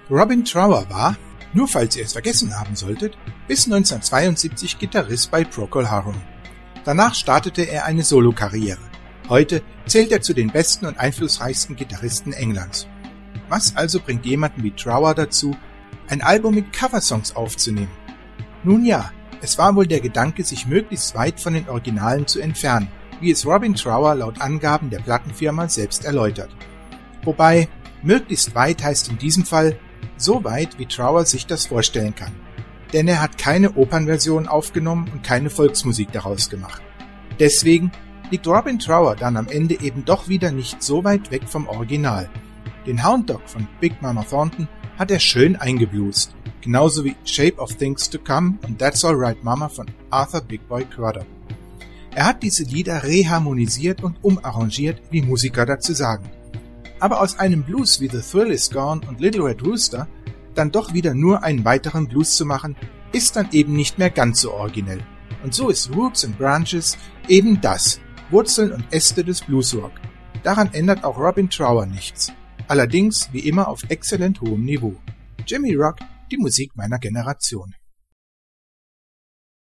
Robin Trower war, nur falls ihr es vergessen haben solltet, bis 1972 Gitarrist bei Procol Harum. Danach startete er eine Solokarriere. Heute zählt er zu den besten und einflussreichsten Gitarristen Englands. Was also bringt jemanden wie Trower dazu, ein Album mit Coversongs aufzunehmen? Nun ja, es war wohl der Gedanke, sich möglichst weit von den Originalen zu entfernen, wie es Robin Trower laut Angaben der Plattenfirma selbst erläutert. Wobei, möglichst weit heißt in diesem Fall, so weit, wie Trower sich das vorstellen kann. Denn er hat keine Opernversion aufgenommen und keine Volksmusik daraus gemacht. Deswegen liegt Robin Trower dann am Ende eben doch wieder nicht so weit weg vom Original. Den Hound Dog von Big Mama Thornton hat er schön eingebluest, genauso wie Shape of Things to Come und That's Alright Mama von Arthur Big Boy Crowder. Er hat diese Lieder reharmonisiert und umarrangiert, wie Musiker dazu sagen. Aber aus einem Blues wie The Thrill Is Gone und Little Red Rooster dann doch wieder nur einen weiteren Blues zu machen, ist dann eben nicht mehr ganz so originell. Und so ist Roots and Branches eben das, Wurzeln und Äste des Bluesrock. Daran ändert auch Robin Trower nichts. Allerdings wie immer auf exzellent hohem Niveau. Jimmy Rock, die Musik meiner Generation.